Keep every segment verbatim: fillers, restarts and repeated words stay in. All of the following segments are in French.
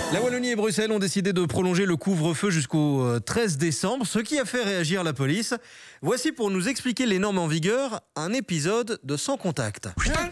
La Wallonie et Bruxelles ont décidé de prolonger le couvre-feu jusqu'au treize décembre, ce qui a fait réagir la police. Voici pour nous expliquer les normes en vigueur, un épisode de Sans Contact.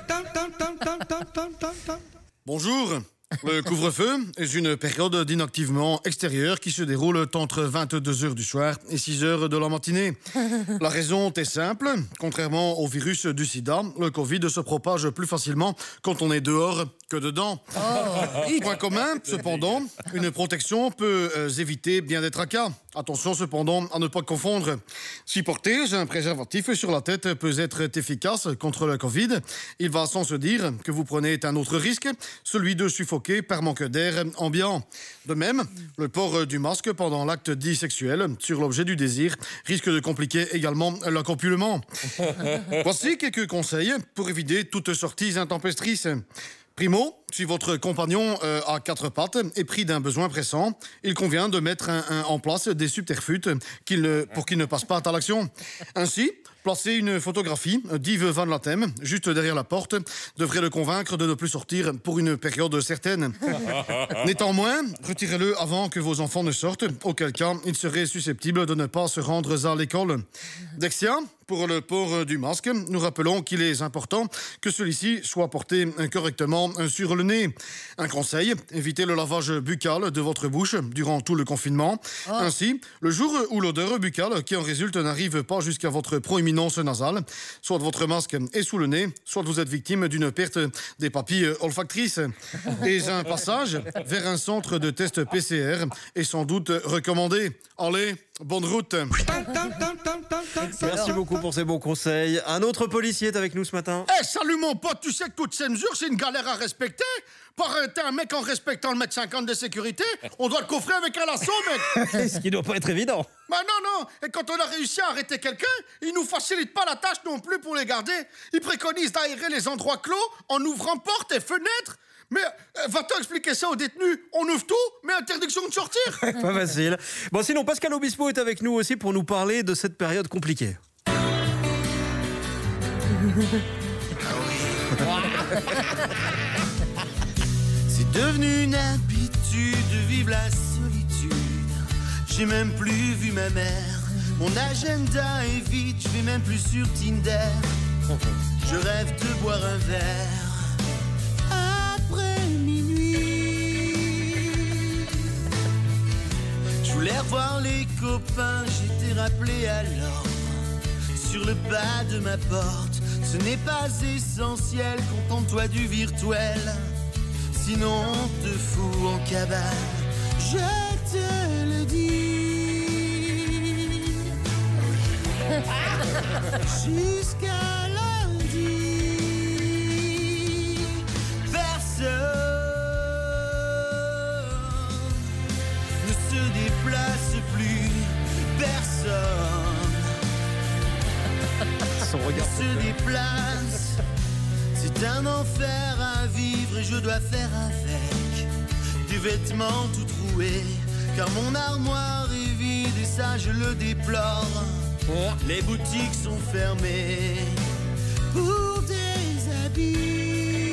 Bonjour. Le couvre-feu est une période d'inactivement extérieur qui se déroule entre vingt-deux heures du soir et six heures de la matinée. La raison est simple. Contrairement au virus du sida, le Covid se propage plus facilement quand on est dehors que dedans. Oh. Point commun, cependant, une protection peut euh, éviter bien des tracas. Attention cependant à ne pas confondre. Si porter un préservatif sur la tête peut être efficace contre le Covid, il va sans se dire que vous prenez un autre risque, celui de suffoquer par manque d'air ambiant. De même, le port du masque pendant l'acte dit sexuel sur l'objet du désir risque de compliquer également l'accopulement. Voici quelques conseils pour éviter toute sortie intempestrice. Primo, si votre compagnon euh, a quatre pattes et pris d'un besoin pressant, il convient de mettre un, un, en place des subterfuges qu'il ne, pour qu'il ne passe pas à l'action. Ainsi, placer une photographie d'Yves Van Latem juste derrière la porte devrait le convaincre de ne plus sortir pour une période certaine. Néanmoins, retirez-le avant que vos enfants ne sortent, auquel cas il serait susceptible de ne pas se rendre à l'école. Dexia, pour le port du masque, nous rappelons qu'il est important que celui-ci soit porté correctement sur le nez. Un conseil, évitez le lavage buccal de votre bouche durant tout le confinement. Oh. Ainsi, le jour où l'odeur buccale qui en résulte n'arrive pas jusqu'à votre proéminence nasale, soit votre masque est sous le nez, soit vous êtes victime d'une perte des papilles olfactrices. Et un passage vers un centre de test P C R est sans doute recommandé. Allez, bonne route. Merci beaucoup pour ces bons conseils. Un autre policier est avec nous ce matin. Eh, hey, salut mon pote, tu sais que toute ces mesures, c'est une galère à respecter. Pour arrêter un mec en respectant le mètre cinquante de sécurité, on doit le coffrer avec un lasso, mec. Ce qui doit pas être évident. Bah non, non, et quand on a réussi à arrêter quelqu'un, il nous facilite pas la tâche non plus pour les garder. Il préconise d'aérer les endroits clos en ouvrant portes et fenêtres. Mais euh, va-t-on expliquer ça aux détenus? On ouvre tout, mais interdiction de sortir. Pas facile. Bon, sinon, Pascal Obispo est avec nous aussi pour nous parler de cette période compliquée. Ah oui. C'est devenu une habitude de vivre la solitude. J'ai même plus vu ma mère. Mon agenda est vide, je vais même plus sur Tinder. Je rêve de boire un verre après minuit. Je voulais revoir les copains, j'étais rappelé alors. Sur le bas de ma porte, ce n'est pas essentiel, contente-toi du virtuel. Sinon on te fout en cabane, je te le dis. Jusqu'à lundi, personne ne se déplace plus, personne Son regard se déplace. C'est un enfer à vivre et je dois faire avec des vêtements tout troués, car mon armoire est vide et ça je le déplore. Les boutiques sont fermées pour des habits.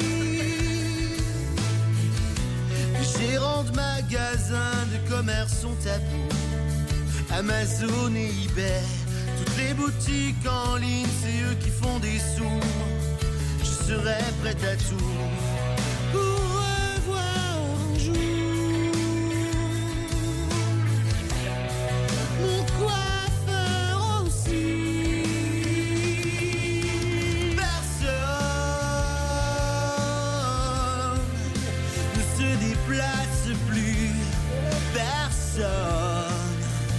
Les gérants de magasins de commerce sont à bout. Amazon et eBay, toutes les boutiques en ligne, c'est eux qui font des sous. Je serai prête à tout pour revoir un jour mon coiffeur aussi. Personne ne se déplace plus, personne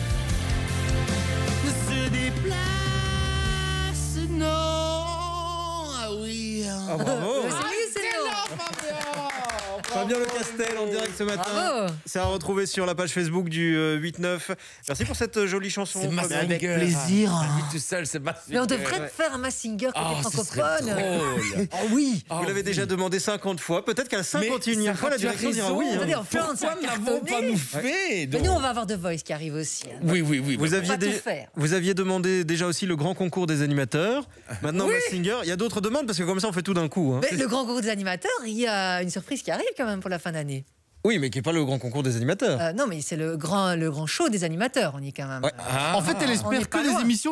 ne se déplace, non. Ah oui. Ah, bravo. Fabien Le Castel en direct ce matin. Bravo. C'est à retrouver sur la page Facebook du euh, huit neuf. Merci pour cette euh, jolie chanson. C'est Fabien. avec plaisir. Lui tout seul, c'est Massinger. Mais on devrait te faire un Massinger côté Oh, ce serait francophone. drôle. Oh oui. Oh, Vous l'avez oui. déjà demandé cinquante fois. Peut-être qu'à la cinquante et unième Mais fois, la tu as direction dira raison. oui. hein. Attendez, en France, ça Pourquoi a n'avons pas cartonné. nous fait Mais donc nous, on va avoir The Voice qui arrive aussi. hein. Oui, oui, oui. Vous bah, aviez, pas dé- tout faire. vous aviez demandé déjà aussi le grand concours des animateurs. Maintenant, Massinger. Il y a d'autres demandes parce que comme ça, on fait tout d'un coup. hein. Mais le grand concours des animateurs, il y a une surprise qui arrive quand même pour la fin d'année. Oui, mais qui n'est pas le grand concours des animateurs. Euh, non, mais c'est le grand, le grand show des animateurs, on y est quand même. Ouais. En fait, elle on espère est que pas les loin. émissions